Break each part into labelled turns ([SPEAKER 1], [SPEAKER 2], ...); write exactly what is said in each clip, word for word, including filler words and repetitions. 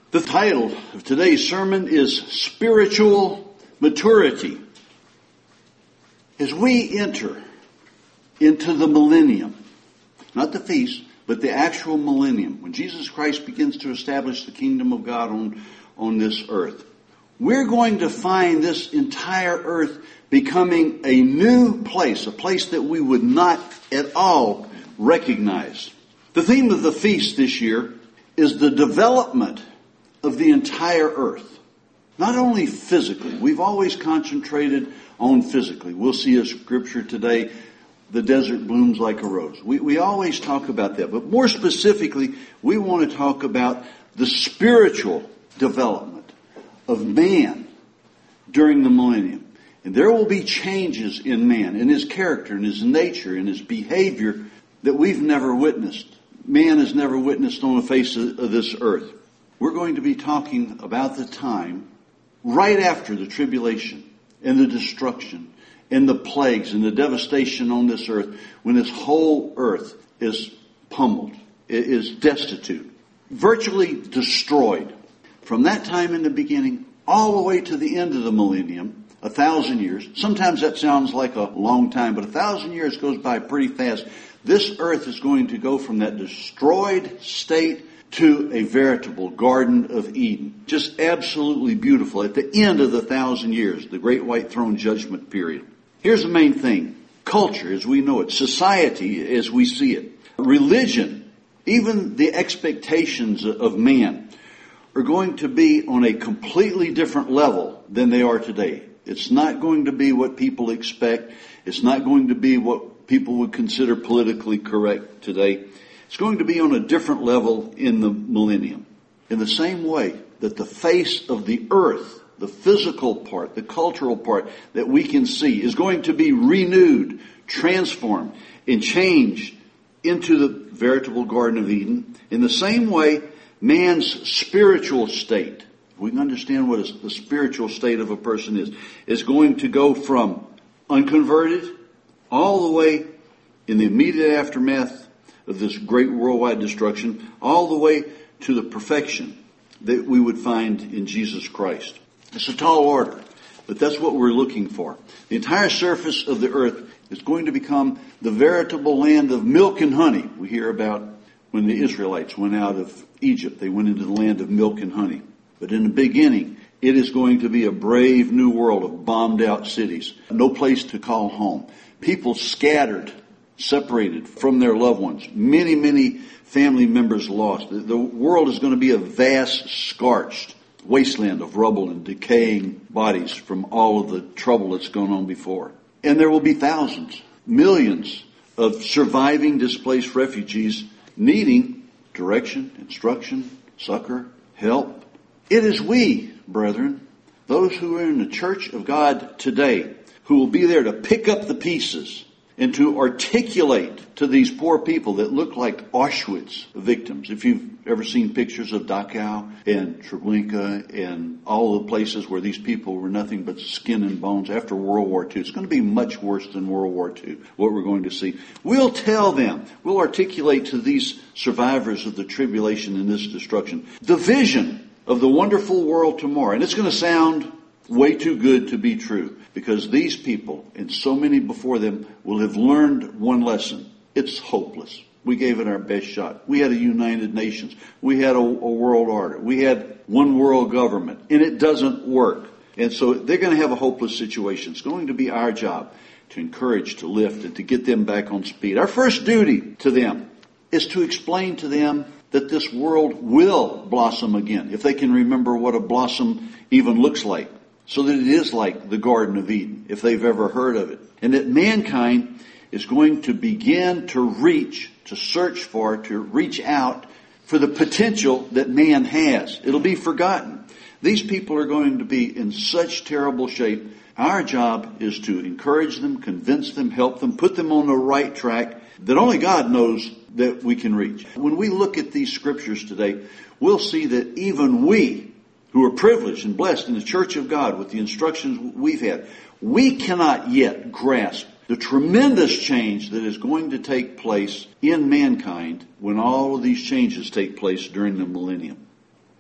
[SPEAKER 1] The title of today's sermon is Spiritual Maturity. As we enter into the millennium, not the feast, but the actual millennium, when Jesus Christ begins to establish the kingdom of God on, on this earth, we're going to find this entire earth becoming a new place, a place that we would not at all recognize. The theme of the feast this year is the development of the entire earth. Not only physically. We've always concentrated on physically. We'll see a scripture today, the desert blooms like a rose. We, we always talk about that. But more specifically, we want to talk about the spiritual development of man during the millennium. And there will be changes in man, in his character, in his nature, in his behavior that we've never witnessed. Man has never witnessed on the face of, of this earth. We're going to be talking about the time right after the tribulation and the destruction and the plagues and the devastation on this earth, when this whole earth is pummeled, is destitute, virtually destroyed. From that time in the beginning all the way to the end of the millennium, a thousand years. Sometimes that sounds like a long time, but a thousand years goes by pretty fast. This earth is going to go from that destroyed state to a veritable Garden of Eden. Just absolutely beautiful at the end of the thousand years, the Great White Throne Judgment period. Here's the main thing. Culture as we know it. Society as we see it. Religion. Even the expectations of man are going to be on a completely different level than they are today. It's not going to be what people expect. It's not going to be what people would consider politically correct today. It's going to be on a different level in the millennium. In the same way that the face of the earth, the physical part, the cultural part that we can see is going to be renewed, transformed, and changed into the veritable Garden of Eden. In the same way, man's spiritual state, we can understand what the spiritual state of a person is, is going to go from unconverted all the way in the immediate aftermath of this great worldwide destruction, all the way to the perfection that we would find in Jesus Christ. It's a tall order, but that's what we're looking for. The entire surface of the earth is going to become the veritable land of milk and honey. We hear about when the Israelites went out of Egypt, they went into the land of milk and honey. But in the beginning, it is going to be a brave new world of bombed out cities. No place to call home. People scattered, separated from their loved ones. Many, many family members lost. The world is going to be a vast, scorched wasteland of rubble and decaying bodies from all of the trouble that's gone on before. And there will be thousands, millions of surviving displaced refugees needing direction, instruction, succor, help. It is we, brethren, those who are in the church of God today, who will be there to pick up the pieces and to articulate to these poor people that look like Auschwitz victims. If you've ever seen pictures of Dachau and Treblinka and all the places where these people were nothing but skin and bones after World War Two, it's going to be much worse than World War Two, what we're going to see. We'll tell them, we'll articulate to these survivors of the tribulation and this destruction the vision of the wonderful world tomorrow. And it's going to sound way too good to be true, because these people and so many before them will have learned one lesson. It's hopeless. We gave it our best shot. We had a United Nations. We had a, a world order. We had one world government, and it doesn't work. And so they're going to have a hopeless situation. It's going to be our job to encourage, to lift, and to get them back on speed. Our first duty to them is to explain to them that this world will blossom again, if they can remember what a blossom even looks like, so that it is like the Garden of Eden, if they've ever heard of it. And that mankind is going to begin to reach, to search for, to reach out for the potential that man has. It'll be forgotten. These people are going to be in such terrible shape. Our job is to encourage them, convince them, help them, put them on the right track that only God knows that we can reach. When we look at these scriptures today, we'll see that even we, who are privileged and blessed in the church of God with the instructions we've had, we cannot yet grasp the tremendous change that is going to take place in mankind when all of these changes take place during the millennium.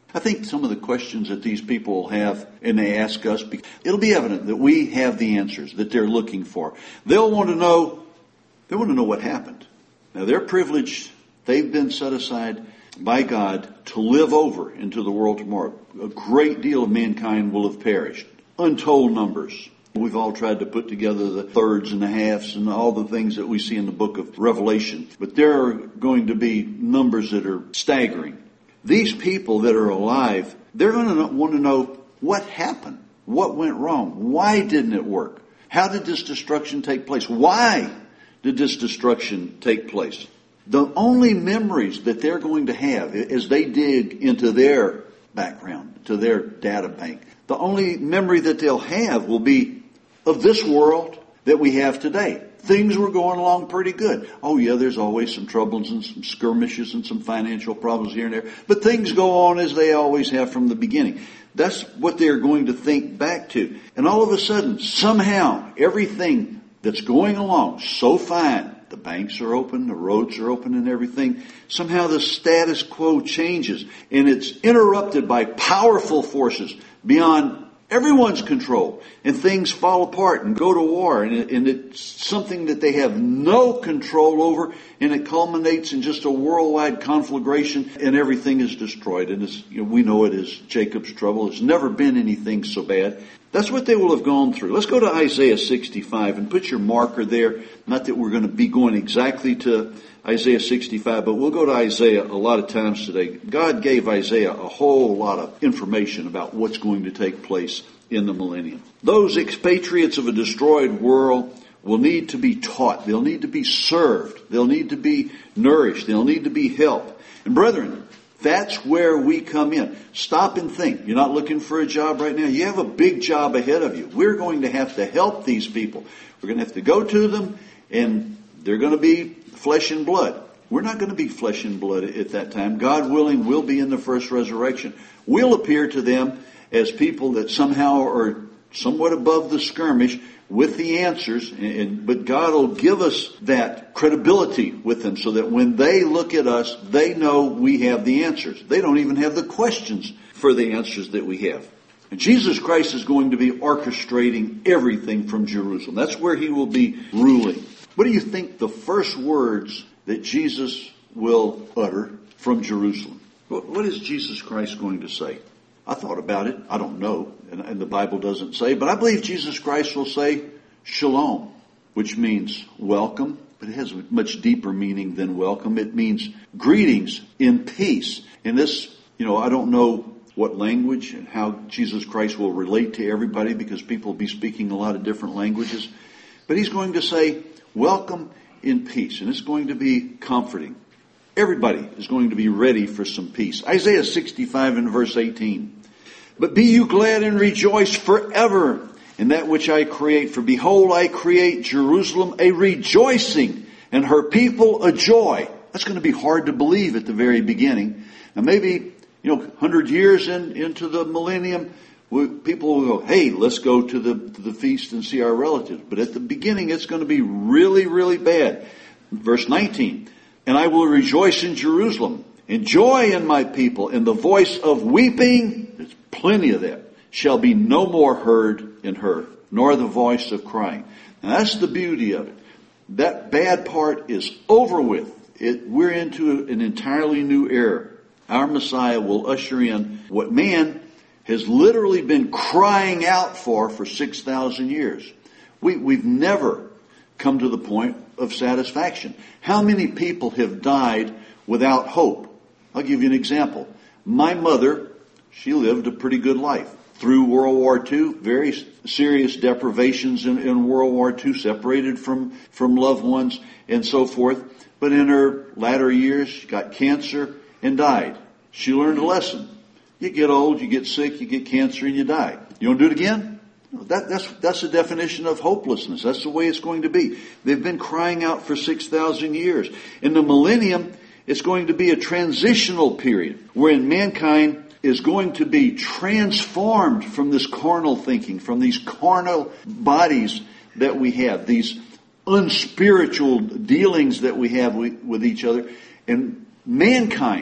[SPEAKER 1] I think some of the questions that these people will have and they ask us, it'll be evident that we have the answers that they're looking for. They'll want to know, they want to know what happened. Now they're privileged. They've been set aside by God to live over into the world tomorrow. A great deal of mankind will have perished. Untold numbers. We've all tried to put together the thirds and the halves and all the things that we see in the book of Revelation. But there are going to be numbers that are staggering. These people that are alive, they're going to want to know what happened. What went wrong? Why didn't it work? How did this destruction take place? Why did this destruction take place? The only memories that they're going to have as they dig into their background, to their data bank, the only memory that they'll have will be of this world that we have today. Things were going along pretty good. Oh yeah, there's always some troubles and some skirmishes and some financial problems here and there. But things go on as they always have from the beginning. That's what they're going to think back to. And all of a sudden, somehow, everything that's going along so fine, the banks are open, the roads are open and everything, somehow the status quo changes. And it's interrupted by powerful forces beyond everyone's control, and things fall apart and go to war, and, it, and it's something that they have no control over, and it culminates in just a worldwide conflagration, and everything is destroyed. And it's, you know, we know it as Jacob's trouble. There's never been anything so bad. That's what they will have gone through. Let's go to Isaiah sixty-five and put your marker there. Not that we're going to be going exactly to Isaiah sixty-five, but we'll go to Isaiah a lot of times today. God gave Isaiah a whole lot of information about what's going to take place in the millennium. Those expatriates of a destroyed world will need to be taught. They'll need to be served. They'll need to be nourished. They'll need to be helped. And brethren, that's where we come in. Stop and think. You're not looking for a job right now. You have a big job ahead of you. We're going to have to help these people. We're going to have to go to them, and they're going to be flesh and blood. We're not going to be flesh and blood at that time. God willing, we'll be in the first resurrection. We'll appear to them as people that somehow are somewhat above the skirmish with the answers, and, but God will give us that credibility with them so that when they look at us, they know we have the answers. They don't even have the questions for the answers that we have. And Jesus Christ is going to be orchestrating everything from Jerusalem. That's where He will be ruling. What do you think the first words that Jesus will utter from Jerusalem? What is Jesus Christ going to say? I thought about it. I don't know. And, and the Bible doesn't say. But I believe Jesus Christ will say shalom, which means welcome. But it has a much deeper meaning than welcome. It means greetings in peace. And this, you know, I don't know what language and how Jesus Christ will relate to everybody because people will be speaking a lot of different languages. But He's going to say welcome in peace. And it's going to be comforting. Everybody is going to be ready for some peace. Isaiah sixty-five and verse eighteen. But be you glad and rejoice forever in that which I create. For behold, I create Jerusalem a rejoicing and her people a joy. That's going to be hard to believe at the very beginning. And maybe, you know, a hundred years in, into the millennium, we, people will go, hey, let's go to the, to the feast and see our relatives. But at the beginning, it's going to be really, really bad. Verse nineteen. And I will rejoice in Jerusalem, and joy in my people, and the voice of weeping, there's plenty of that, shall be no more heard in her, nor the voice of crying. And that's the beauty of it. That bad part is over with. It, we're into an entirely new era. Our Messiah will usher in what man has literally been crying out for for six thousand years. We, we've never come to the point of satisfaction. How many people have died without hope? I'll give you an example. My mother, she lived a pretty good life. Through World War Two, very serious deprivations in, in World War Two, separated from, from loved ones and so forth. But in her latter years, she got cancer and died. She learned a lesson. You get old, you get sick, you get cancer, and you die. You want to do it again? That, that's, that's the definition of hopelessness. That's the way it's going to be. They've been crying out for six thousand years. In the millennium, it's going to be a transitional period wherein mankind is going to be transformed from this carnal thinking, from these carnal bodies that we have, these unspiritual dealings that we have with each other. And mankind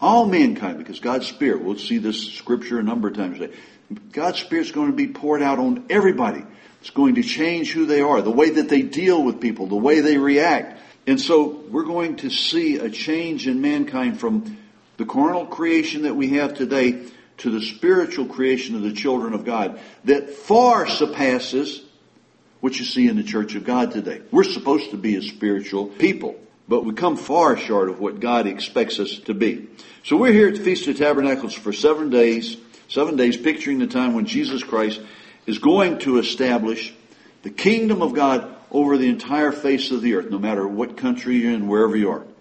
[SPEAKER 1] All mankind, because God's Spirit, we'll see this scripture a number of times today, God's Spirit's going to be poured out on everybody. It's going to change who they are, the way that they deal with people, the way they react. And so we're going to see a change in mankind from the carnal creation that we have today to the spiritual creation of the children of God that far surpasses what you see in the church of God today. We're supposed to be a spiritual people, but we come far short of what God expects us to be. So we're here at the Feast of Tabernacles for seven days, seven days picturing the time when Jesus Christ is going to establish the kingdom of God over the entire face of the earth, no matter what country you're in, wherever you are.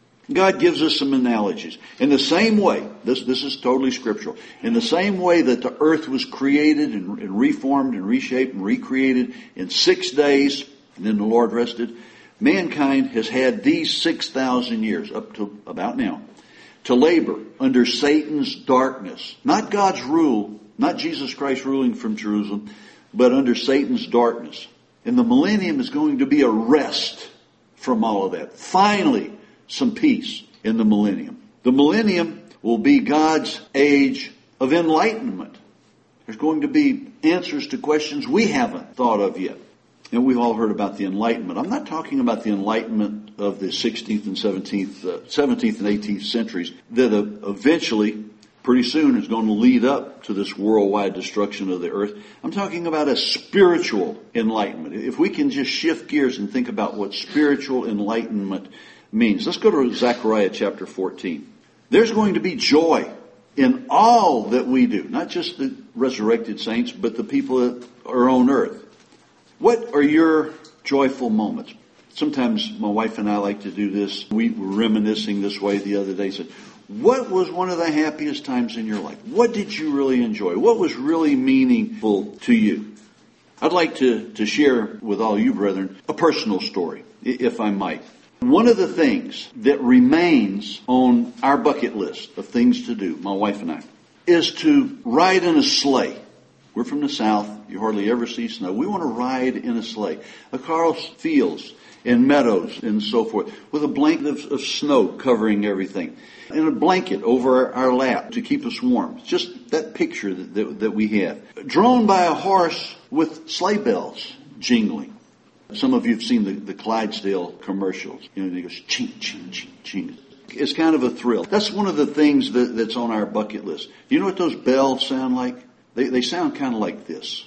[SPEAKER 1] God gives us some analogies. In the same way, this, this is totally scriptural, in the same way that the earth was created and, and reformed and reshaped and recreated in six days, and then the Lord rested, mankind has had these six thousand years, up to about now, to labor under Satan's darkness. Not God's rule, not Jesus Christ ruling from Jerusalem, but under Satan's darkness. And the millennium is going to be a rest from all of that. Finally, some peace in the millennium. The millennium will be God's age of enlightenment. There's going to be answers to questions we haven't thought of yet. And we've all heard about the Enlightenment. I'm not talking about the Enlightenment of the sixteenth and seventeenth, uh, seventeenth and eighteenth centuries that uh, eventually, pretty soon, is going to lead up to this worldwide destruction of the earth. I'm talking about a spiritual enlightenment. If we can just shift gears and think about what spiritual enlightenment means. Let's go to Zechariah chapter fourteen. There's going to be joy in all that we do, not just the resurrected saints, but the people that are on earth. What are your joyful moments? Sometimes my wife and I like to do this. We were reminiscing this way the other day. Said, what was one of the happiest times in your life? What did you really enjoy? What was really meaningful to you? I'd like to, to share with all you brethren a personal story, if I might. One of the things that remains on our bucket list of things to do, my wife and I, is to ride in a sleigh. We're from the South. You hardly ever see snow. We want to ride in a sleigh across fields and meadows and so forth with a blanket of, of snow covering everything and a blanket over our lap to keep us warm. Just that picture that, that, that we have. Drawn by a horse with sleigh bells jingling. Some of you have seen the, the Clydesdale commercials. You know, it goes ching, ching, ching, ching. It's kind of a thrill. That's one of the things that, that's on our bucket list. Do you know what those bells sound like? They, they sound kind of like this.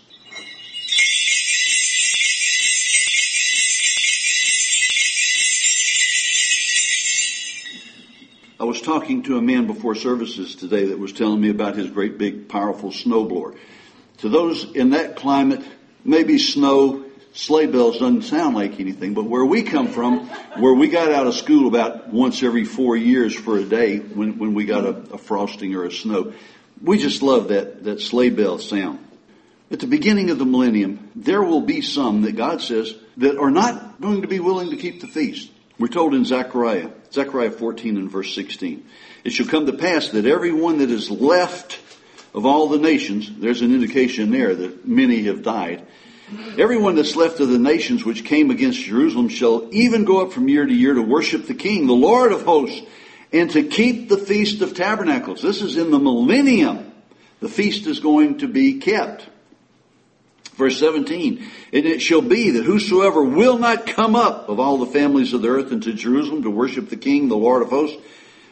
[SPEAKER 1] I was talking to a man before services today that was telling me about his great big powerful snowblower. To those in that climate, maybe snow, sleigh bells doesn't sound like anything, but where we come from, where we got out of school about once every four years for a day when, when we got a, a frosting or a snow, we just love that, that sleigh bell sound. At the beginning of the millennium, there will be some that God says that are not going to be willing to keep the feast. We're told in Zechariah, Zechariah fourteen and verse sixteen, it shall come to pass that everyone that is left of all the nations, there's an indication there that many have died, everyone that's left of the nations which came against Jerusalem shall even go up from year to year to worship the King, the Lord of hosts, and to keep the Feast of Tabernacles. This is in the millennium. The feast is going to be kept. Verse seventeen, and it shall be that whosoever will not come up of all the families of the earth into Jerusalem to worship the King, the Lord of hosts,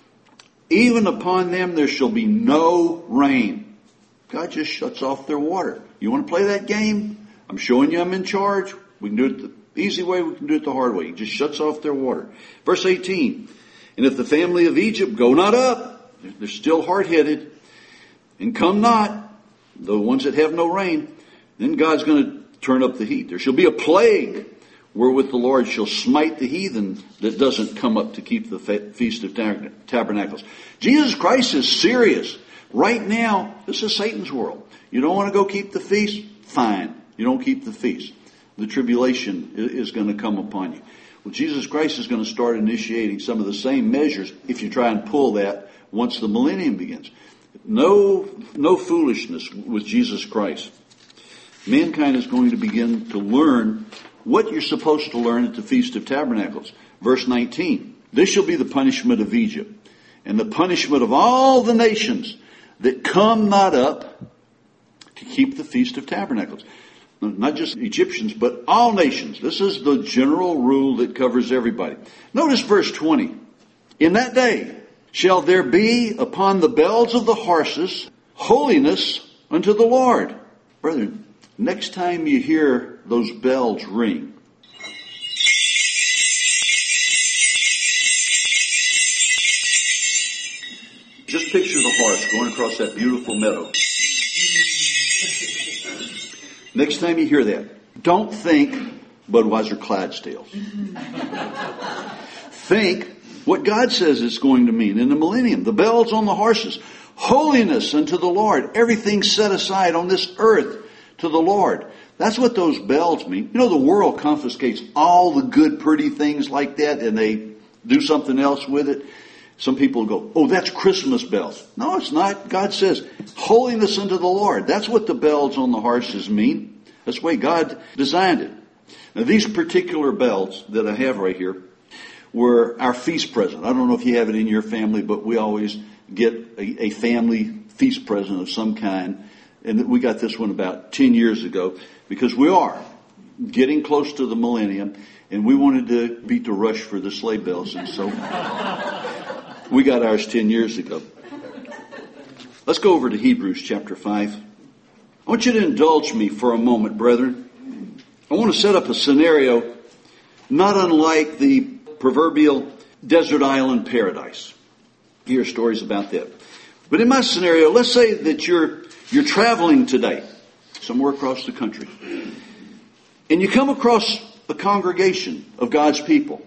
[SPEAKER 1] even upon them there shall be no rain. God just shuts off their water. You want to play that game? I'm showing you I'm in charge. We can do it the easy way, we can do it the hard way. He just shuts off their water. Verse eighteen, and if the family of Egypt go not up, they're still hard-headed, and come not, the ones that have no rain, then God's going to turn up the heat. There shall be a plague wherewith the Lord shall smite the heathen that doesn't come up to keep the Feast of Tabernacles. Jesus Christ is serious. Right now, this is Satan's world. You don't want to go keep the feast? Fine. You don't keep the feast. The tribulation is going to come upon you. Well, Jesus Christ is going to start initiating some of the same measures if you try and pull that once the millennium begins. No, no foolishness with Jesus Christ. Mankind is going to begin to learn what you're supposed to learn at the Feast of Tabernacles. Verse nineteen, this shall be the punishment of Egypt. and the punishment of all the nations that come not up to keep the Feast of Tabernacles. Not just Egyptians, but all nations. This is the general rule that covers everybody. Notice verse twenty. In that day shall there be upon the bells of the horses holiness unto the Lord. Brethren, next time you hear those bells ring, just picture the horse going across that beautiful meadow. Next time you hear that, don't think Budweiser Clydesdales. Think what God says it's going to mean in the millennium. The bells on the horses. Holiness unto the Lord. Everything set aside on this earth to the Lord. That's what those bells mean. You know, the world confiscates all the good, pretty things like that, and they do something else with it. Some people go, oh, that's Christmas bells. No, it's not. God says, holiness unto the Lord. That's what the bells on the horses mean. That's the way God designed it. Now, these particular bells that I have right here were our feast present. I don't know if you have it in your family, but we always get a, a family feast present of some kind. And we got this one about ten years ago because we are getting close to the millennium, and we wanted to beat the rush for the sleigh bells. And so we got ours ten years ago. Let's go over to Hebrews chapter five. I want you to indulge me for a moment, brethren. I want to set up a scenario not unlike the proverbial desert island paradise. You hear stories about that. But in my scenario, let's say that you're you're traveling today somewhere across the country, and you come across a congregation of God's people,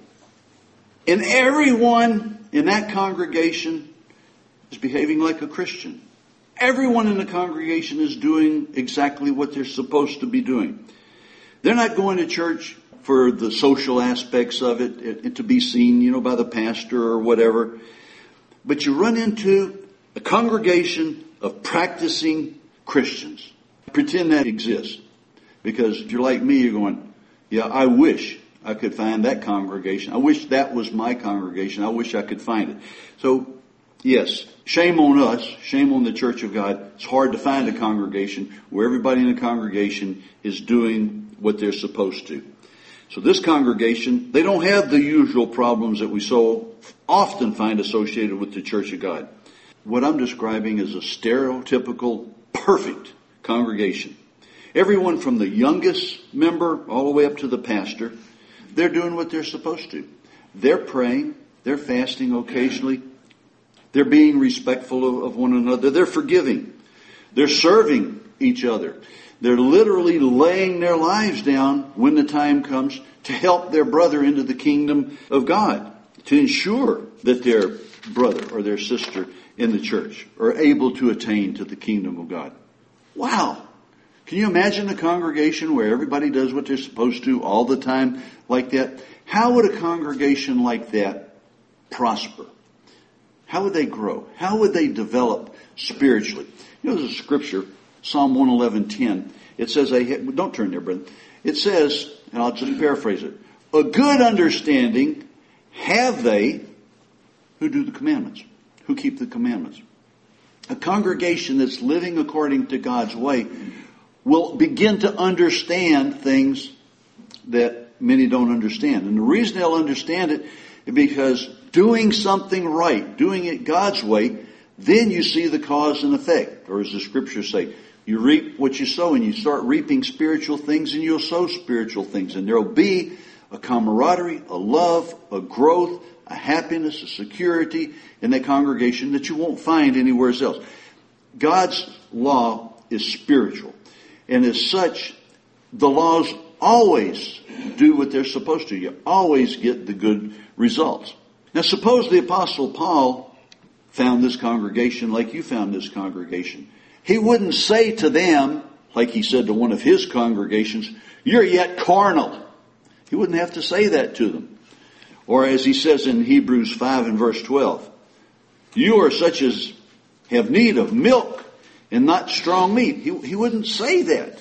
[SPEAKER 1] and everyone in that congregation is behaving like a Christian. Everyone in the congregation is doing exactly what they're supposed to be doing. They're not going to church for the social aspects of it, and to be seen, you know, by the pastor or whatever. But you run into a congregation of practicing Christians. Pretend that exists. Because if you're like me, you're going, yeah, I wish I could find that congregation. I wish that was my congregation. I wish I could find it. So, yes, shame on us. Shame on the Church of God. It's hard to find a congregation where everybody in the congregation is doing what they're supposed to. So this congregation, they don't have the usual problems that we so often find associated with the Church of God. What I'm describing is a stereotypical, perfect congregation. Everyone from the youngest member all the way up to the pastor, they're doing what they're supposed to. They're praying. They're fasting occasionally. They're being respectful of, of one another. They're forgiving. They're serving each other. They're literally laying their lives down when the time comes to help their brother into the kingdom of God, to ensure that their brother or their sister in the church are able to attain to the kingdom of God. Wow! Can you imagine a congregation where everybody does what they're supposed to all the time like that? How would a congregation like that prosper? How would they grow? How would they develop spiritually? You know, there's a scripture, Psalm one eleven ten. It says, a, don't turn there, brother. It says, and I'll just paraphrase it, a good understanding have they who do the commandments, who keep the commandments. A congregation that's living according to God's way will begin to understand things that many don't understand. And the reason they'll understand it is because doing something right, doing it God's way, then you see the cause and effect. Or as the scriptures say, you reap what you sow, and you start reaping spiritual things, and you'll sow spiritual things. And there will be a camaraderie, a love, a growth, a happiness, a security in that congregation that you won't find anywhere else. God's law is spiritual. And as such, the laws always do what they're supposed to. You always get the good results. Now suppose the Apostle Paul found this congregation like you found this congregation. He wouldn't say to them, like he said to one of his congregations, you're yet carnal. He wouldn't have to say that to them. Or as he says in Hebrews five and verse twelve, you are such as have need of milk and not strong meat. He, he wouldn't say that.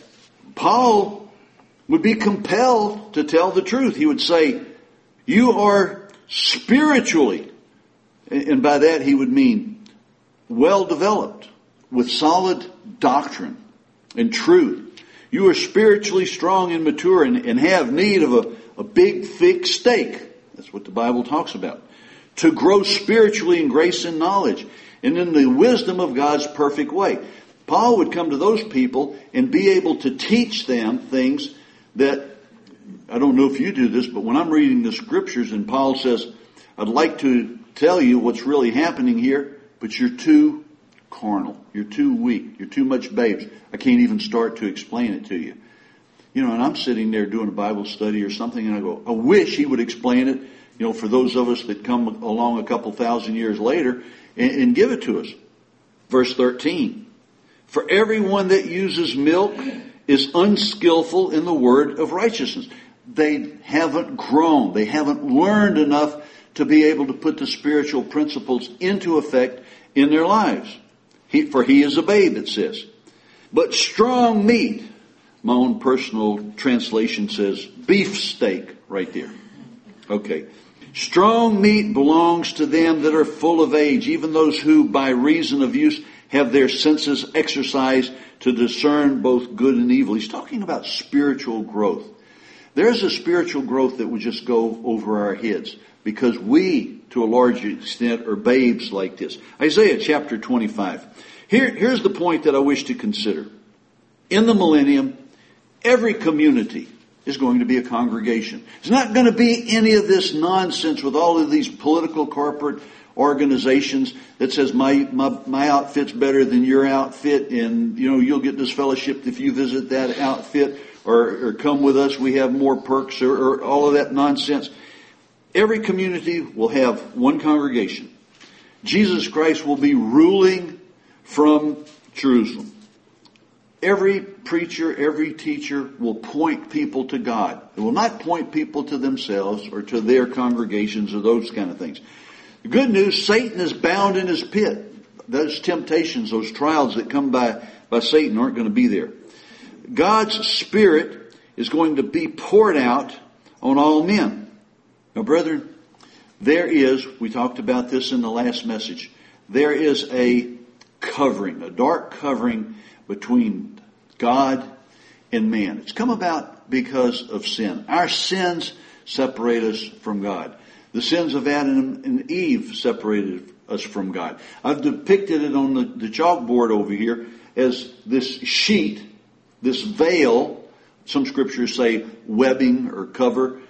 [SPEAKER 1] Paul would be compelled to tell the truth. He would say, you are spiritually And by that he would mean well developed, with solid doctrine and truth. You are spiritually strong and mature and, and have need of a, a big, thick steak. That's what the Bible talks about. To grow spiritually in grace and knowledge and in the wisdom of God's perfect way. Paul would come to those people and be able to teach them things that, I don't know if you do this, but when I'm reading the scriptures and Paul says, I'd like to tell you what's really happening here, but you're too carnal. You're too weak. You're too much babes. I can't even start to explain it to you. You know, and I'm sitting there doing a Bible study or something, and I go, I wish he would explain it, you know, for those of us that come along a couple thousand years later, and, and give it to us. Verse thirteen. For everyone that uses milk is unskillful in the word of righteousness. They haven't grown. They haven't learned enough to be able to put the spiritual principles into effect in their lives. He, for he is a babe, it says. But strong meat, my own personal translation says beef steak right there. Okay. Strong meat belongs to them that are full of age, even those who by reason of use have their senses exercised to discern both good and evil. He's talking about spiritual growth. There's a spiritual growth that would just go over our heads because we, to a large extent, are babes like this. Isaiah chapter twenty-five. Here, here's the point that I wish to consider. In the millennium, every community is going to be a congregation. It's not going to be any of this nonsense with all of these political corporate organizations that says my, my, my outfit's better than your outfit, and, you know, you'll get this fellowship if you visit that outfit, or, or come with us, we have more perks, or, or all of that nonsense. Every community will have one congregation. Jesus Christ will be ruling from Jerusalem. Every preacher, every teacher will point people to God. It will not point people to themselves or to their congregations or those kind of things. The good news, Satan is bound in his pit. Those temptations, those trials that come by, by Satan aren't going to be there. God's Spirit is going to be poured out on all men. Now, brethren, there is, we talked about this in the last message, there is a covering, a dark covering between God and man. It's come about because of sin. Our sins separate us from God. The sins of Adam and Eve separated us from God. I've depicted it on the, the chalkboard over here as this sheet, this veil, some scriptures say webbing or cover,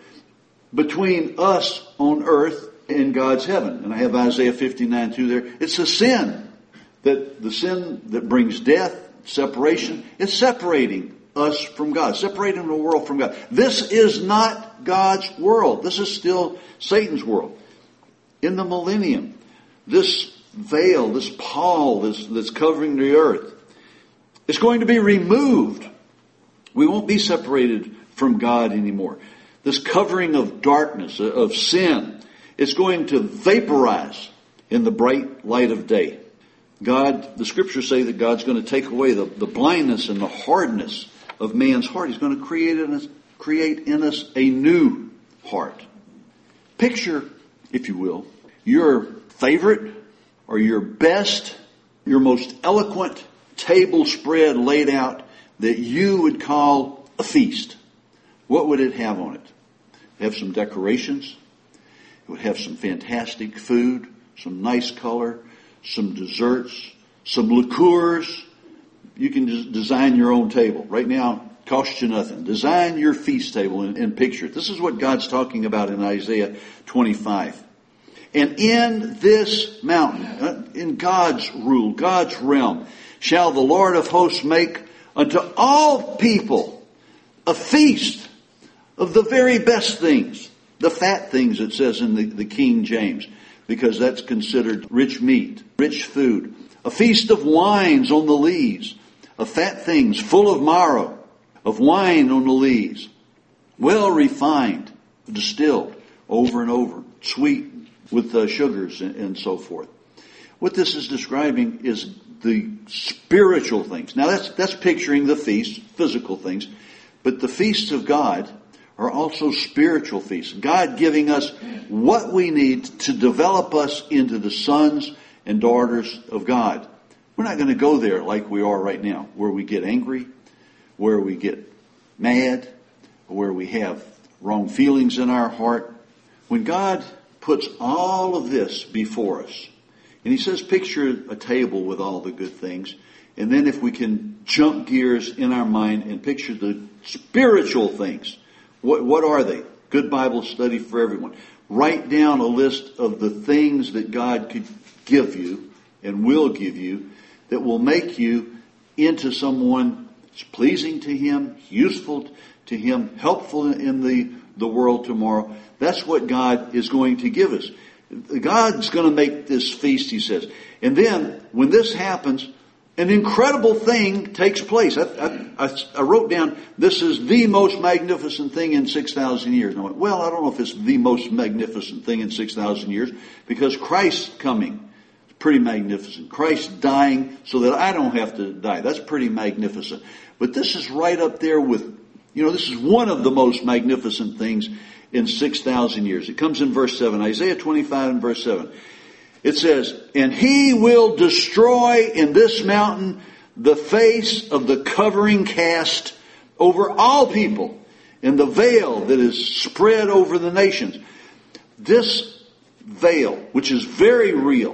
[SPEAKER 1] between us on earth and God's heaven. And I have Isaiah fifty-nine two there. It's a sin. That the sin that brings death, separation, is separating us from God, separating the world from God. This is not God's world. This is still Satan's world. In the millennium, this veil, this pall that's, that's covering the earth, is going to be removed. We won't be separated from God anymore. This covering of darkness, of sin, is going to vaporize in the bright light of day. God, the scriptures say that God's going to take away the, the blindness and the hardness of man's heart. He's going to create in us, create in us a new heart. Picture, if you will, your favorite or your best, your most eloquent table spread laid out that you would call a feast. What would it have on it? It would have some decorations. It would have some fantastic food, some nice color, some desserts, some liqueurs. You can just design your own table. Right now, it costs you nothing. Design your feast table and, and picture it. This is what God's talking about in Isaiah twenty-five. And in this mountain, in God's rule, God's realm, shall the Lord of hosts make unto all people a feast of the very best things. The fat things, it says in the, the King James, because that's considered rich meat, rich food. A feast of wines on the lees, of fat things full of marrow, of wine on the lees, well refined, distilled over and over, sweet with uh, sugars and, and so forth. What this is describing is the spiritual things. Now that's that's picturing the feast, physical things, but the feasts of God are also spiritual feasts. God giving us what we need to develop us into the sons and daughters of God. We're not going to go there like we are right now, where we get angry, where we get mad, where we have wrong feelings in our heart. When God puts all of this before us, and He says, picture a table with all the good things, and then if we can jump gears in our mind and picture the spiritual things, what, what are they? Good Bible study for everyone. Write down a list of the things that God could give you and will give you that will make you into someone that's pleasing to Him, useful to Him, helpful in the, the world tomorrow. That's what God is going to give us. God's going to make this feast, He says. And then, when this happens, an incredible thing takes place. I, I, I wrote down, this is the most magnificent thing in six thousand years. And I went, well, I don't know if it's the most magnificent thing in six thousand years, because Christ's coming is pretty magnificent. Christ dying so that I don't have to die. That's pretty magnificent. But this is right up there with, you know, this is one of the most magnificent things in six thousand years. It comes in verse seven, Isaiah twenty-five and verse seven. It says, and He will destroy in this mountain the face of the covering cast over all people, and the veil that is spread over the nations. This veil, which is very real,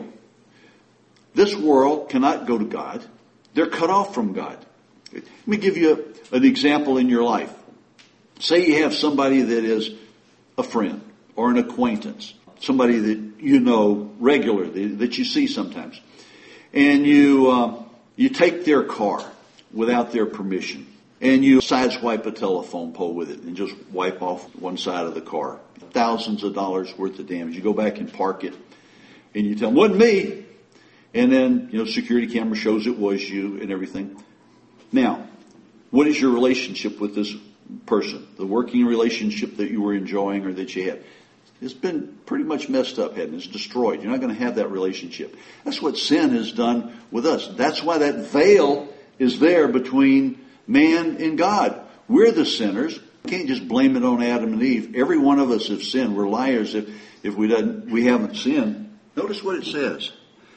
[SPEAKER 1] this world cannot go to God. They're cut off from God. Let me give you an example in your life. Say you have somebody that is a friend or an acquaintance, somebody that you know regularly, that you see sometimes, and you uh, you take their car without their permission, and you sideswipe a telephone pole with it and just wipe off one side of the car. Thousands of dollars worth of damage. You go back and park it, and you tell them, wasn't me. And then, you know, security camera shows it was you and everything. Now, what is your relationship with this person? The working relationship that you were enjoying or that you had? It's been pretty much messed up, hasn't it? It's destroyed. You're not going to have that relationship. That's what sin has done with us. That's why that veil is there between man and God. We're the sinners. You can't just blame it on Adam and Eve. Every one of us have sinned. We're liars if, if we, doesn't, we haven't sinned. Notice what it says.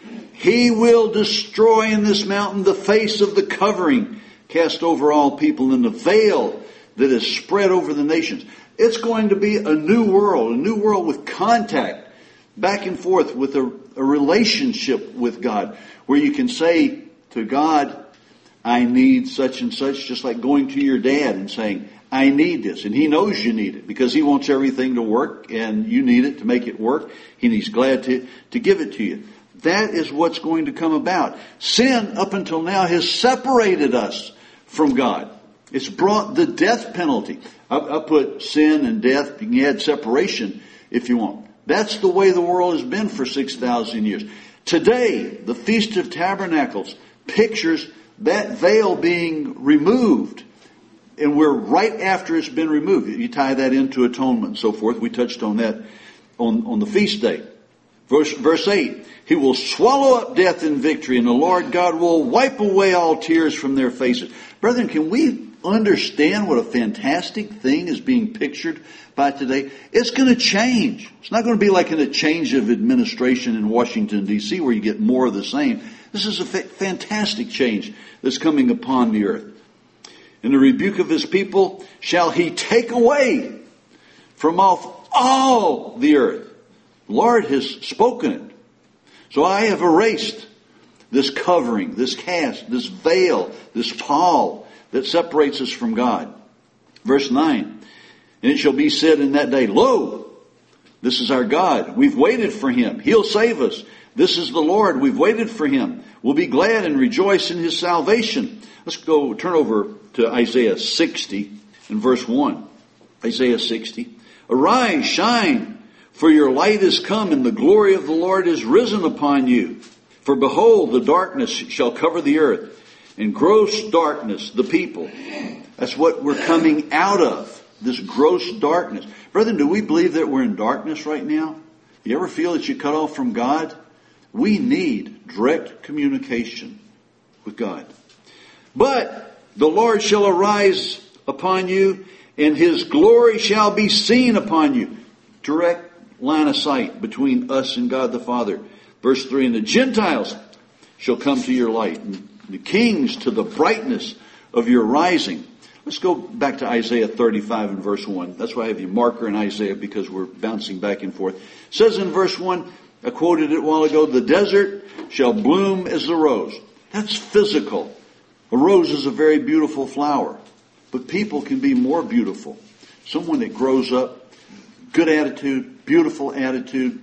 [SPEAKER 1] He will destroy in this mountain the face of the covering cast over all people, and the veil that is spread over the nations. It's going to be a new world, a new world with contact back and forth with a, a relationship with God, where you can say to God, I need such and such, just like going to your dad and saying, I need this. And He knows you need it because He wants everything to work and you need it to make it work. And He's glad to, to give it to you. That is what's going to come about. Sin, up until now, has separated us from God. It's brought the death penalty. I, I put sin and death. You can add separation if you want. That's the way the world has been for six thousand years. Today, the Feast of Tabernacles pictures that veil being removed. And we're right after it's been removed. You tie that into atonement and so forth. We touched on that on, on the feast day. Verse, verse eight, He will swallow up death in victory, and the Lord God will wipe away all tears from their faces. Brethren, can we understand what a fantastic thing is being pictured by today? It's going to change. It's not going to be like in a change of administration in Washington, D C, where you get more of the same. This is a fa- fantastic change that's coming upon the earth. In the rebuke of His people shall He take away from off all the earth. The Lord has spoken it. So I have erased this covering, this cast, this veil, this pall that separates us from God. Verse nine, and it shall be said in that day, Lo, this is our God. We've waited for Him. He'll save us. This is the Lord. We've waited for Him. We'll be glad and rejoice in His salvation. Let's go turn over to Isaiah sixty and verse one. Isaiah sixty. Arise, shine, for your light is come, and the glory of the Lord is risen upon you. For behold, the darkness shall cover the earth, and gross darkness the people. That's what we're coming out of, this gross darkness. Brethren, do we believe that we're in darkness right now? You ever feel that you're cut off from God? We need direct communication with God. But the Lord shall arise upon you, and His glory shall be seen upon you. Direct line of sight between us and God the Father. Verse three, and the Gentiles shall come to your light, and the kings to the brightness of your rising. Let's go back to Isaiah thirty-five and verse one. That's why I have your marker in Isaiah, because we're bouncing back and forth. It says in verse one, I quoted it a while ago, the desert shall bloom as the rose. That's physical. A rose is a very beautiful flower. But people can be more beautiful. Someone that grows up, good attitude, beautiful attitude,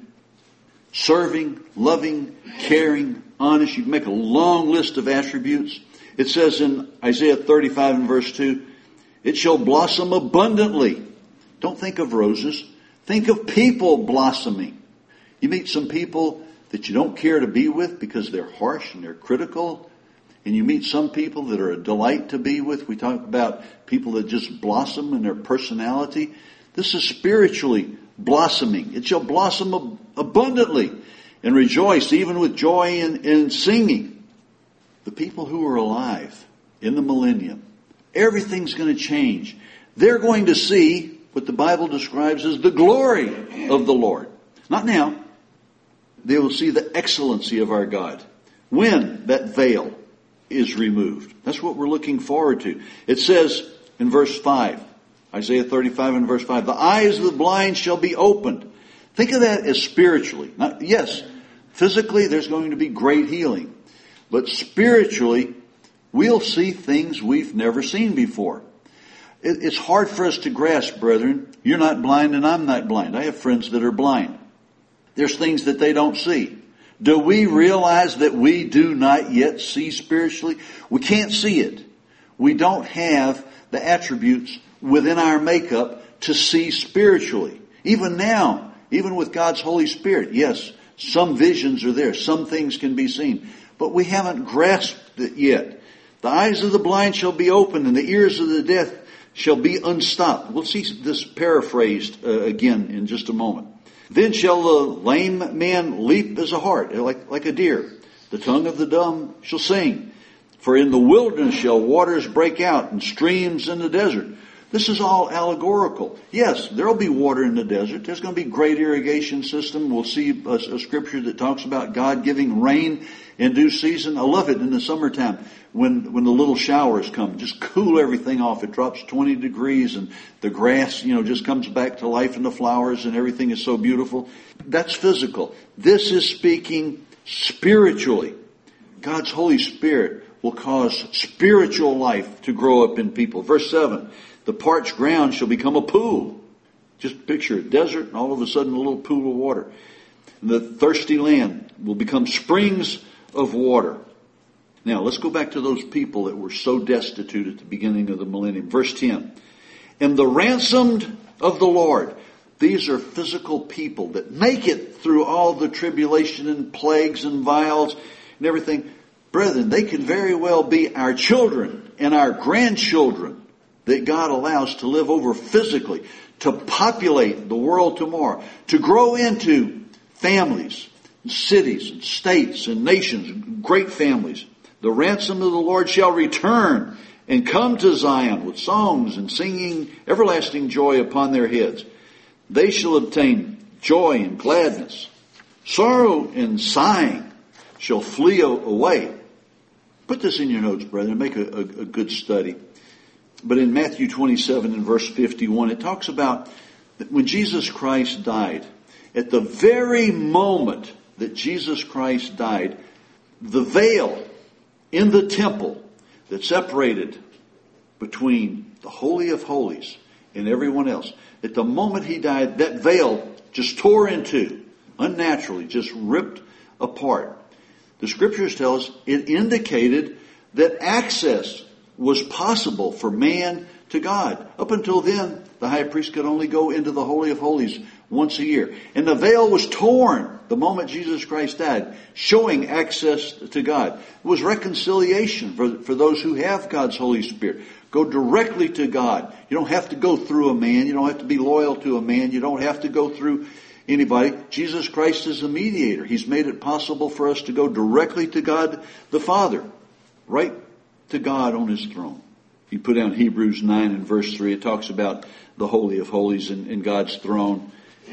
[SPEAKER 1] serving, loving, caring, honest. You can make a long list of attributes. It says in Isaiah thirty-five and verse two, it shall blossom abundantly. Don't think of roses. Think of people blossoming. You meet some people that you don't care to be with because they're harsh and they're critical. And you meet some people that are a delight to be with. We talk about people that just blossom in their personality. This is spiritually blossoming. It shall blossom ab- abundantly and rejoice even with joy and, and singing. The people who are alive in the millennium, everything's going to change. They're going to see what the Bible describes as the glory of the Lord. Not now. They will see the excellency of our God when that veil is removed. That's what we're looking forward to. It says in verse five, Isaiah thirty-five and verse five, the eyes of the blind shall be opened. Think of that as spiritually. Not, yes, physically there's going to be great healing. But spiritually, we'll see things we've never seen before. It, it's hard for us to grasp, brethren. You're not blind and I'm not blind. I have friends that are blind. There's things that they don't see. Do we realize that we do not yet see spiritually? We can't see it. We don't have the attributes within our makeup to see spiritually. Even now, even with God's Holy Spirit, yes, some visions are there. Some things can be seen. But we haven't grasped it yet. The eyes of the blind shall be opened and the ears of the deaf shall be unstopped. We'll see this paraphrased uh, again in just a moment. Then shall the lame man leap as a hart, like, like a deer. The tongue of the dumb shall sing. For in the wilderness shall waters break out and streams in the desert. This is all allegorical. Yes, there will be water in the desert. There's going to be great irrigation system. We'll see a, a scripture that talks about God giving rain in due season. I love it in the summertime when, when the little showers come. Just cool everything off. It drops twenty degrees and the grass, you know, just comes back to life and the flowers and everything is so beautiful. That's physical. This is speaking spiritually. God's Holy Spirit will cause spiritual life to grow up in people. Verse seven. The parched ground shall become a pool. Just picture a desert and all of a sudden a little pool of water. And the thirsty land will become springs of water. Now let's go back to those people that were so destitute at the beginning of the millennium. Verse ten. And the ransomed of the Lord. These are physical people that make it through all the tribulation and plagues and vials and everything. Brethren, they can very well be our children and our grandchildren that God allows to live over physically, to populate the world tomorrow, to grow into families, and cities, and states, and nations, great families. The ransom of the Lord shall return and come to Zion with songs and singing everlasting joy upon their heads. They shall obtain joy and gladness. Sorrow and sighing shall flee away. Put this in your notes, brethren. Make a, a, a good study. But in Matthew twenty-seven and verse fifty-one, it talks about that when Jesus Christ died, at the very moment that Jesus Christ died, the veil in the temple that separated between the Holy of Holies and everyone else, at the moment he died, that veil just tore in two, unnaturally, just ripped apart. The scriptures tell us it indicated that access was possible for man to God. Up until then, the high priest could only go into the Holy of Holies once a year. And the veil was torn the moment Jesus Christ died, showing access to God. It was reconciliation for, for those who have God's Holy Spirit. Go directly to God. You don't have to go through a man. You don't have to be loyal to a man. You don't have to go through anybody. Jesus Christ is a mediator. He's made it possible for us to go directly to God the Father. Right to God on His throne. You put down Hebrews nine and verse three. It talks about the Holy of Holies and, and God's throne.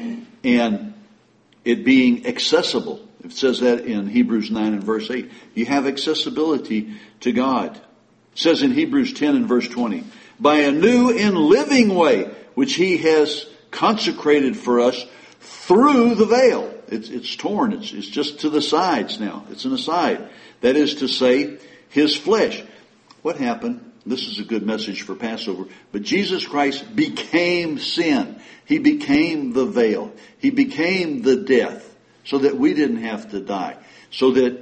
[SPEAKER 1] And it being accessible. It says that in Hebrews nine and verse eight. You have accessibility to God. It says in Hebrews ten and verse twenty. By a new and living way, which He has consecrated for us through the veil. It's, it's torn. It's, it's just to the sides now. It's an aside. That is to say, His flesh. What happened? This is a good message for Passover. But Jesus Christ became sin. He became the veil. He became the death so that we didn't have to die. So that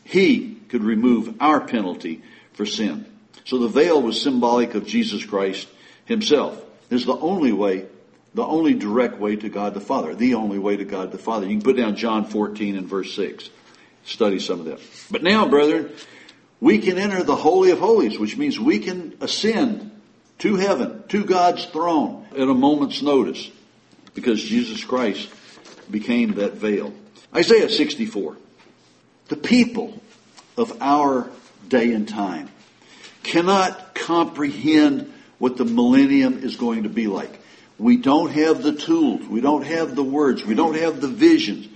[SPEAKER 1] He could remove our penalty for sin. So the veil was symbolic of Jesus Christ Himself. It's the only way, the only direct way to God the Father. The only way to God the Father. You can put down John fourteen and verse six. Study some of that. But now, brethren, we can enter the Holy of Holies, which means we can ascend to heaven, to God's throne at a moment's notice, because Jesus Christ became that veil. Isaiah sixty-four. The people of our day and time cannot comprehend what the millennium is going to be like. We don't have the tools. We don't have the words. We don't have the visions,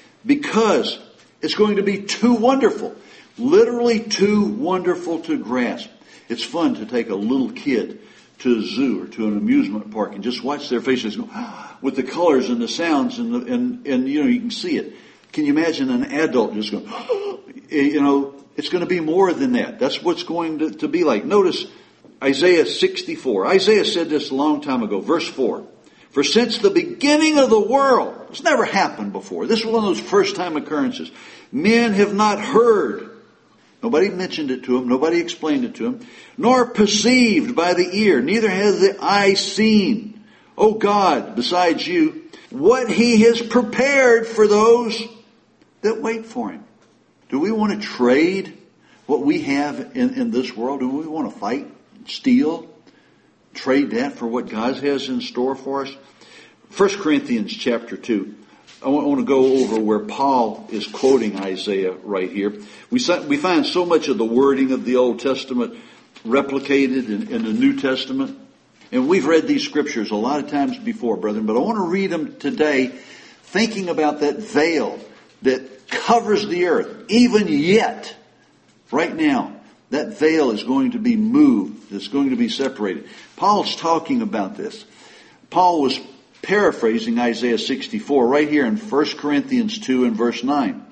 [SPEAKER 1] because it's going to be too wonderful. Literally too wonderful to grasp. It's fun to take a little kid to a zoo or to an amusement park and just watch their faces go, ah, with the colors and the sounds and, the, and, and, you know, you can see it. Can you imagine an adult just going, ah, you know, it's going to be more than that. That's what's going to, to be like. Notice Isaiah sixty-four. Isaiah said this a long time ago. Verse four. For since the beginning of the world, it's never happened before. This is one of those first time occurrences. Men have not heard. Nobody mentioned it to him. Nobody explained it to him. Nor perceived by the ear. Neither has the eye seen. O God, besides you, what He has prepared for those that wait for Him. Do we want to trade what we have in, in this world? Do we want to fight, steal, trade that for what God has in store for us? First Corinthians chapter two. I want to go over where Paul is quoting Isaiah right here. We we find so much of the wording of the Old Testament replicated in, in the New Testament. And we've read these scriptures a lot of times before, brethren, but I want to read them today thinking about that veil that covers the earth. Even yet, right now, that veil is going to be moved. It's going to be separated. Paul's talking about this. Paul was paraphrasing Isaiah sixty-four right here in First Corinthians two and verse nine.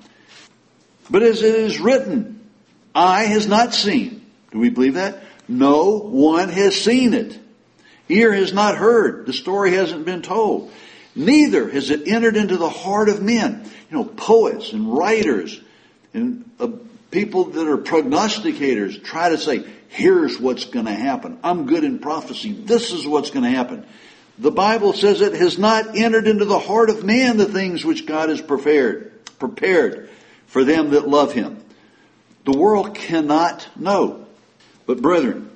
[SPEAKER 1] But as it is written, eye has not seen. Do we believe that? No one has seen it. Ear has not heard. The story hasn't been told. Neither has it entered into the heart of men. You know, poets and writers and uh, people that are prognosticators try to say, here's what's going to happen. I'm good in prophecy. This is what's going to happen. The Bible says it has not entered into the heart of man the things which God has prepared, prepared for them that love Him. The world cannot know. But brethren,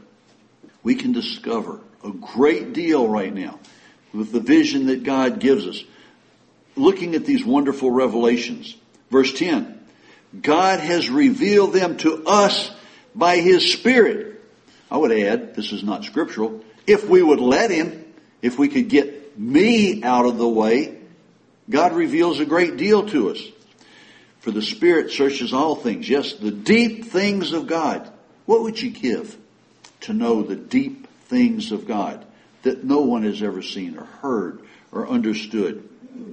[SPEAKER 1] we can discover a great deal right now with the vision that God gives us. Looking at these wonderful revelations. Verse ten. God has revealed them to us by His Spirit. I would add, this is not scriptural, if we would let Him. If we could get me out of the way, God reveals a great deal to us. For the Spirit searches all things. Yes, the deep things of God. What would you give to know the deep things of God that no one has ever seen or heard or understood?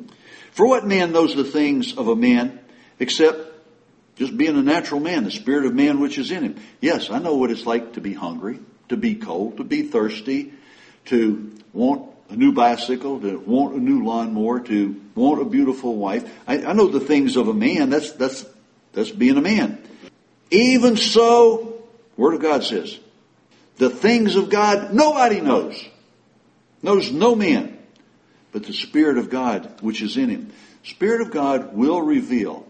[SPEAKER 1] For what man knows the things of a man except just being a natural man, the spirit of man which is in him? Yes, I know what it's like to be hungry, to be cold, to be thirsty, to want a new bicycle, to want a new lawnmower, to want a beautiful wife. I, I know the things of a man. That's, that's, that's being a man. Even so, Word of God says, the things of God nobody knows. Knows no man, but the Spirit of God which is in him. Spirit of God will reveal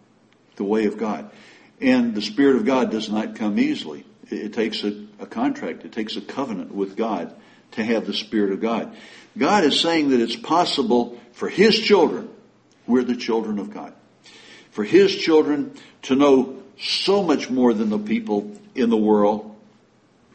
[SPEAKER 1] the way of God. And the Spirit of God does not come easily. It, it takes a, a contract. It takes a covenant with God to have the Spirit of God. God is saying that it's possible for His children, we're the children of God, for His children to know so much more than the people in the world.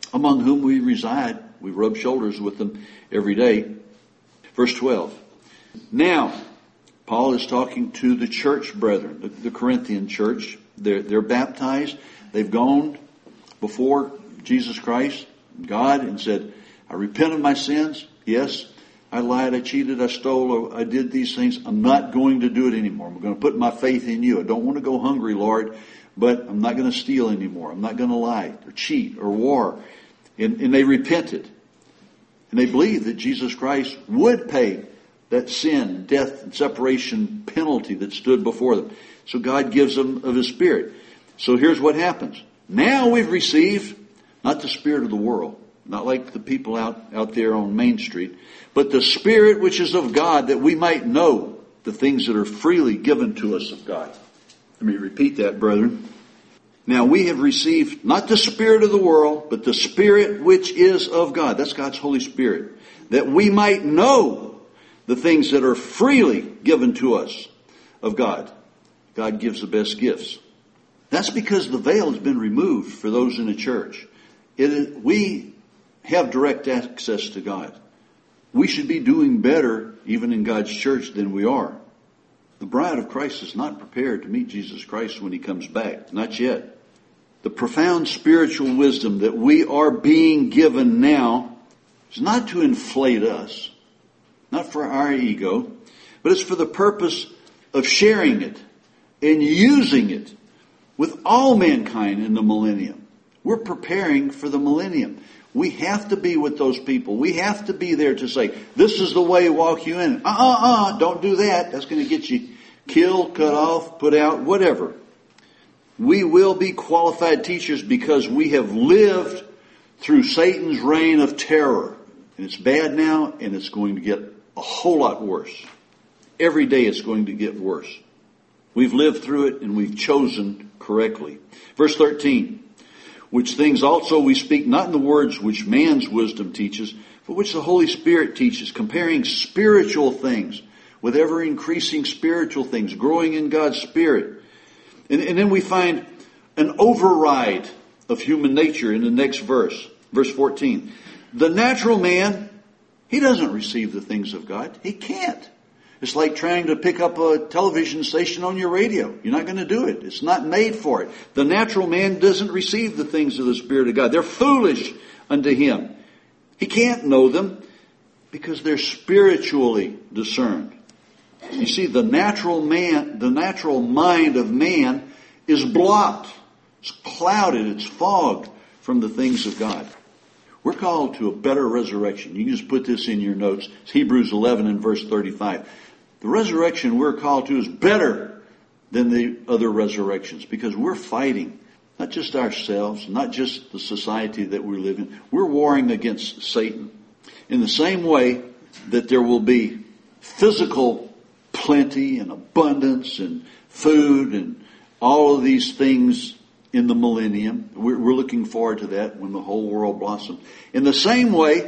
[SPEAKER 1] among whom we reside. We rub shoulders with them every day. Verse twelve. Now, Paul is talking to the church brethren, the, the Corinthian church. They're, they're baptized. They've gone before Jesus Christ, God, and said, I repent of my sins. Yes, I lied, I cheated, I stole, I did these things. I'm not going to do it anymore. I'm going to put my faith in you. I don't want to go hungry, Lord, but I'm not going to steal anymore. I'm not going to lie or cheat or war. And, and they repented. And they believed that Jesus Christ would pay that sin, death, and separation penalty that stood before them. So God gives them of His Spirit. So here's what happens. Now we've received not the spirit of the world, not like the people out, out there on Main Street, but the Spirit which is of God, that we might know the things that are freely given to us of God. Let me repeat that, brethren. Now we have received not the spirit of the world, but the Spirit which is of God. That's God's Holy Spirit. That we might know the things that are freely given to us of God. God gives the best gifts. That's because the veil has been removed for those in the church. It is, we have direct access to God. We should be doing better even in God's church than we are. The bride of Christ is not prepared to meet Jesus Christ when He comes back. Not yet. The profound spiritual wisdom that we are being given now is not to inflate us, not for our ego, but it's for the purpose of sharing it and using it with all mankind in the millennium. We're preparing for the millennium. We have to be with those people. We have to be there to say, this is the way, walk you in. Uh-uh-uh, don't do that. That's going to get you killed, cut off, put out, whatever. We will be qualified teachers because we have lived through Satan's reign of terror. And it's bad now, and it's going to get a whole lot worse. Every day it's going to get worse. We've lived through it, and we've chosen correctly. Verse thirteen. Which things also we speak not in the words which man's wisdom teaches, but which the Holy Spirit teaches, comparing spiritual things with ever increasing spiritual things, growing in God's Spirit. And, and then we find an override of human nature in the next verse, verse fourteen. The natural man, he doesn't receive the things of God. He can't. It's like trying to pick up a television station on your radio. You're not going to do it. It's not made for it. The natural man doesn't receive the things of the Spirit of God. They're foolish unto him. He can't know them because they're spiritually discerned. You see, the natural man, the natural mind of man is blocked. It's clouded. It's fogged from the things of God. We're called to a better resurrection. You can just put this in your notes. It's Hebrews eleven and verse thirty-five. The resurrection we're called to is better than the other resurrections because we're fighting not just ourselves, not just the society that we live in. We're warring against Satan. In the same way that there will be physical plenty and abundance and food and all of these things in the millennium. We're, we're looking forward to that when the whole world blossoms. In the same way,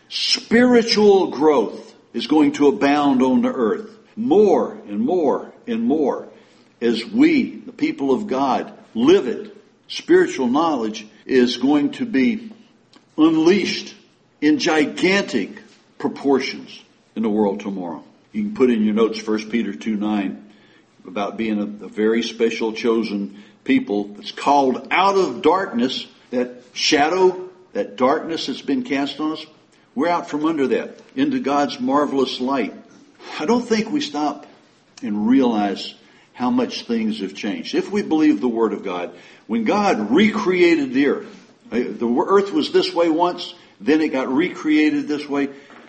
[SPEAKER 1] spiritual growth is going to abound on the earth. More and more and more as we, the people of God, live it. Spiritual knowledge is going to be unleashed in gigantic proportions in the world tomorrow. You can put in your notes First Peter two nine about being a, a very special chosen people that's called out of darkness, that shadow, that darkness that's been cast on us. We're out from under that into God's marvelous light. I don't think we stop and realize how much things have changed. If we believe the Word of God, when God recreated the earth, the earth was this way once, then it got recreated this way.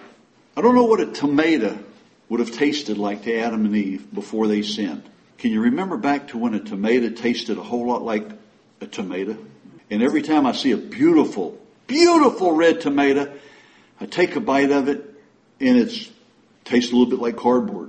[SPEAKER 1] I don't know what a tomato would have tasted like to Adam and Eve before they sinned. Can you remember back to when a tomato tasted a whole lot like a tomato? And every time I see a beautiful, beautiful red tomato, I take a bite of it and it's tastes a little bit like cardboard.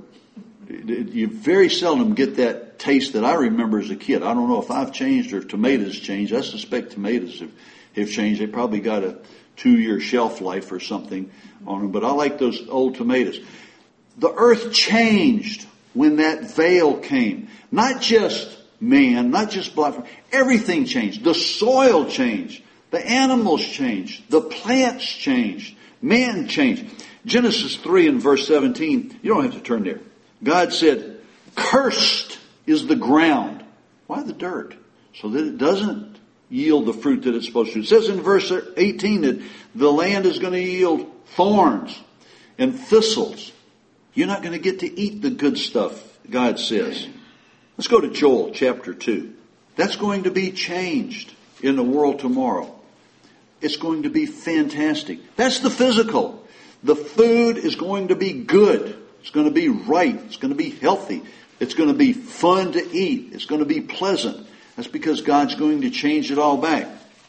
[SPEAKER 1] You very seldom get that taste that I remember as a kid. I don't know if I've changed or if tomatoes changed. I suspect tomatoes have, have changed. They probably got a two-year shelf life or something on them. But I like those old tomatoes. The earth changed when that veil came. Not just man, not just black. Everything changed. The soil changed. The animals changed. The plants changed. Man changed. Genesis three and verse seventeen, you don't have to turn there. God said, cursed is the ground. Why the dirt? So that it doesn't yield the fruit that it's supposed to. It says in verse eighteen that the land is going to yield thorns and thistles. You're not going to get to eat the good stuff, God says. Let's go to Joel chapter two. That's going to be changed in the world tomorrow. It's going to be fantastic. That's the physical. The food is going to be good. It's going to be right. It's going to be healthy. It's going to be fun to eat. It's going to be pleasant. That's because God's going to change it all back.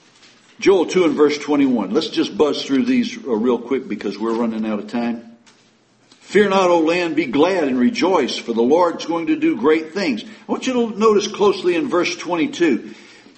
[SPEAKER 1] Joel two and verse twenty-one. Let's just buzz through these real quick because we're running out of time. Fear not, O land, be glad and rejoice, for the Lord's going to do great things. I want you to notice closely in verse twenty-two.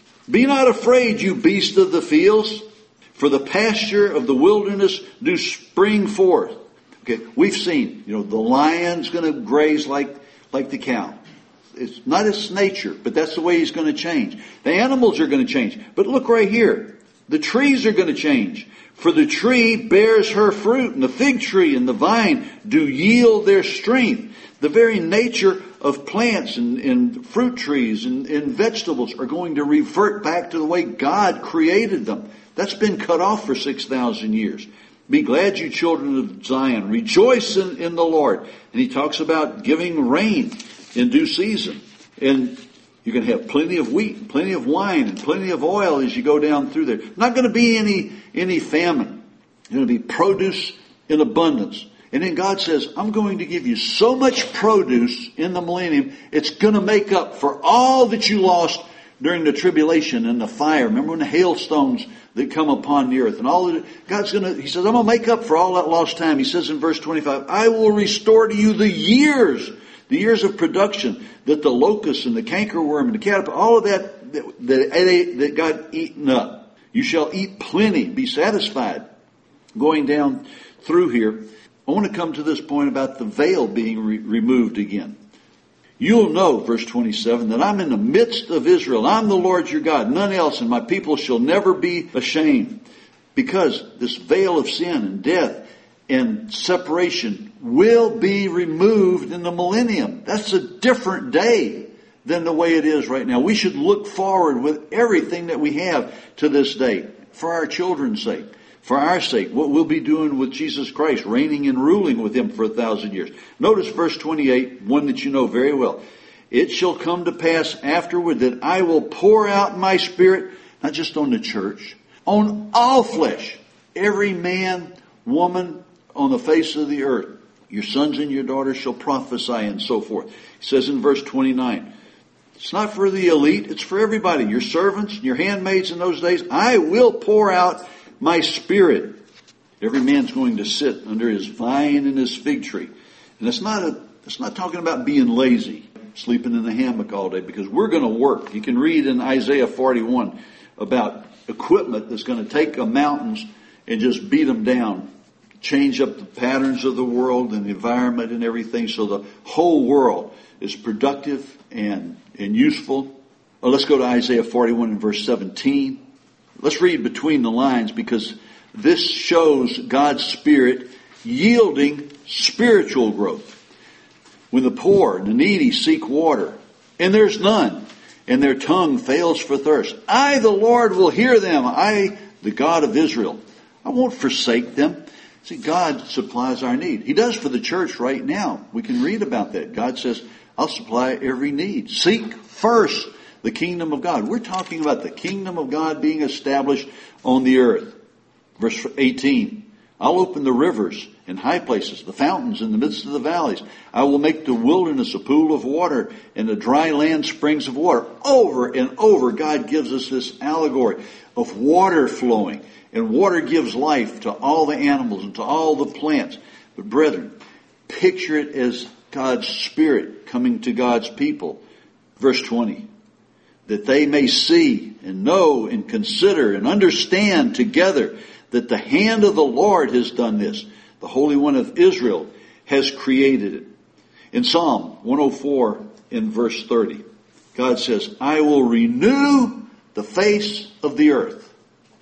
[SPEAKER 1] Be not afraid, you beast of the fields, for the pasture of the wilderness do spring forth. Okay, we've seen, you know, the lion's going to graze like, like the cow. It's not its nature, but that's the way he's going to change. The animals are going to change. But look right here. The trees are going to change. For the tree bears her fruit, and the fig tree and the vine do yield their strength. The very nature of plants and, and fruit trees and, and vegetables are going to revert back to the way God created them. That's been cut off for six thousand years. Be glad, you children of Zion. Rejoice in, in the Lord. And he talks about giving rain in due season. And you can have plenty of wheat, plenty of wine, and plenty of oil as you go down through there. Not going to be any, any famine. There's going to be produce in abundance. And then God says, I'm going to give you so much produce in the millennium, it's going to make up for all that you lost during the tribulation and the fire. Remember when the hailstones that come upon the earth and all that, God's going to, he says, I'm going to make up for all that lost time. He says in verse twenty-five, I will restore to you the years, the years of production that the locust and the cankerworm and the caterpillar, all of that, that, that, that got eaten up. You shall eat plenty, be satisfied. Going down through here, I want to come to this point about the veil being re- removed again. You'll know, verse twenty-seven, that I'm in the midst of Israel. I'm the Lord your God, none else, and my people shall never be ashamed. Because this veil of sin and death and separation will be removed in the millennium. That's a different day than the way it is right now. We should look forward with everything that we have to this day for our children's sake. For our sake, what we'll be doing with Jesus Christ, reigning and ruling with him for a thousand years. Notice verse twenty-eight, one that you know very well. It shall come to pass afterward that I will pour out my spirit, not just on the church, on all flesh. Every man, woman on the face of the earth. Your sons and your daughters shall prophesy and so forth. He says in verse twenty-nine, it's not for the elite, it's for everybody. Your servants and your handmaids in those days, I will pour out my spirit. Every man's going to sit under his vine and his fig tree. And it's not a, it's not talking about being lazy, sleeping in the hammock all day, because we're going to work. You can read in Isaiah forty-one about equipment that's going to take the mountains and just beat them down, change up the patterns of the world and the environment and everything so the whole world is productive and, and useful. Well, let's go to Isaiah forty-one and verse seventeen. Let's read between the lines because this shows God's Spirit yielding spiritual growth. When the poor and the needy seek water, and there's none, and their tongue fails for thirst, I, the Lord, will hear them. I, the God of Israel, I won't forsake them. See, God supplies our need. He does for the church right now. We can read about that. God says, I'll supply every need. Seek first the kingdom of God. We're talking about the kingdom of God being established on the earth. Verse eighteen, I'll open the rivers in high places, the fountains in the midst of the valleys. I will make the wilderness a pool of water and the dry land springs of water. Over and over, God gives us this allegory of water flowing. And water gives life to all the animals and to all the plants. But brethren, picture it as God's Spirit coming to God's people. Verse twenty, that they may see and know and consider and understand together that the hand of the Lord has done this. The Holy One of Israel has created it. In Psalm one oh four in verse thirty, God says, I will renew the face of the earth.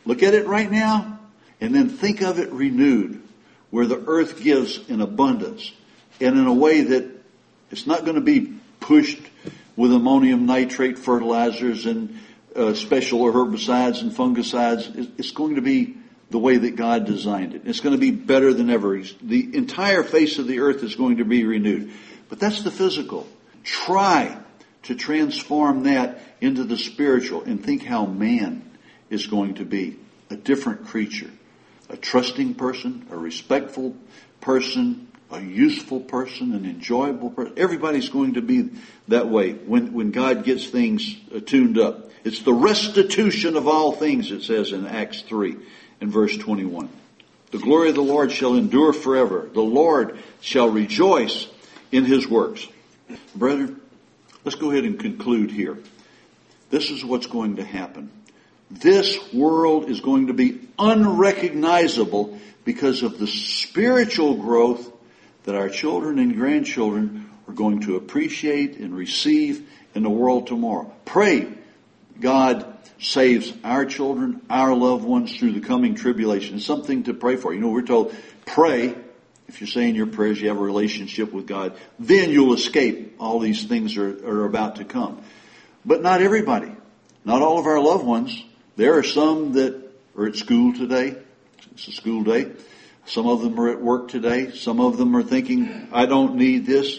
[SPEAKER 1] Look at it right now, and then think of it renewed, where the earth gives in abundance, and in a way that it's not going to be pushed with ammonium nitrate fertilizers and uh, special herbicides and fungicides. It's going to be the way that God designed it. It's going to be better than ever. The entire face of the earth is going to be renewed. But that's the physical. Try to transform that into the spiritual and think how man is going to be a different creature. A trusting person, a respectful person, a useful person, an enjoyable person. Everybody's going to be that way when, when God gets things tuned up. It's the restitution of all things, it says in Acts three and verse twenty-one. The glory of the Lord shall endure forever. The Lord shall rejoice in his works. Brethren, let's go ahead and conclude here. This is what's going to happen. This world is going to be unrecognizable because of the spiritual growth that our children and grandchildren are going to appreciate and receive in the world tomorrow. Pray God saves our children, our loved ones through the coming tribulation. It's something to pray for. You know, we're told, pray. If you're saying your prayers, you have a relationship with God, then you'll escape all these things are, are about to come. But not everybody. Not all of our loved ones. There are some that are at school today. It's a school day. Some of them are at work today. Some of them are thinking, I don't need this.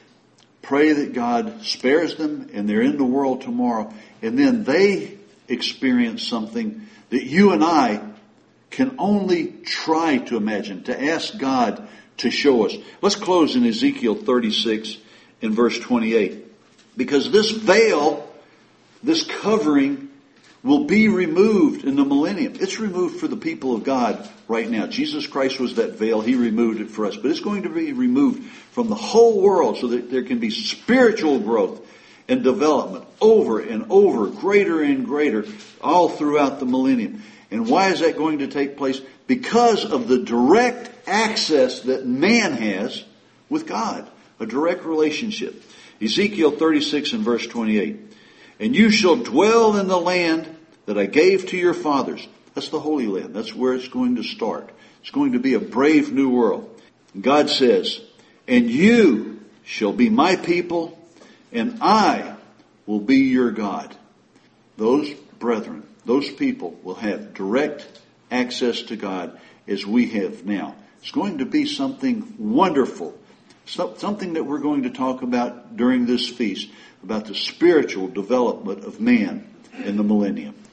[SPEAKER 1] Pray that God spares them and they're in the world tomorrow. And then they experience something that you and I can only try to imagine, to ask God to show us. Let's close in Ezekiel thirty-six in verse twenty-eight. Because this veil, this covering, will be removed in the millennium. It's removed for the people of God right now. Jesus Christ was that veil. He removed it for us. But it's going to be removed from the whole world so that there can be spiritual growth and development over and over, greater and greater, all throughout the millennium. And why is that going to take place? Because of the direct access that man has with God. A direct relationship. Ezekiel thirty-six and verse twenty-eight. And you shall dwell in the land that I gave to your fathers. That's the Holy Land. That's where it's going to start. It's going to be a brave new world. God says, and you shall be my people, and I will be your God. Those brethren, those people will have direct access to God as we have now. It's going to be something wonderful. Something that we're going to talk about during this feast, about the spiritual development of man in the millennium.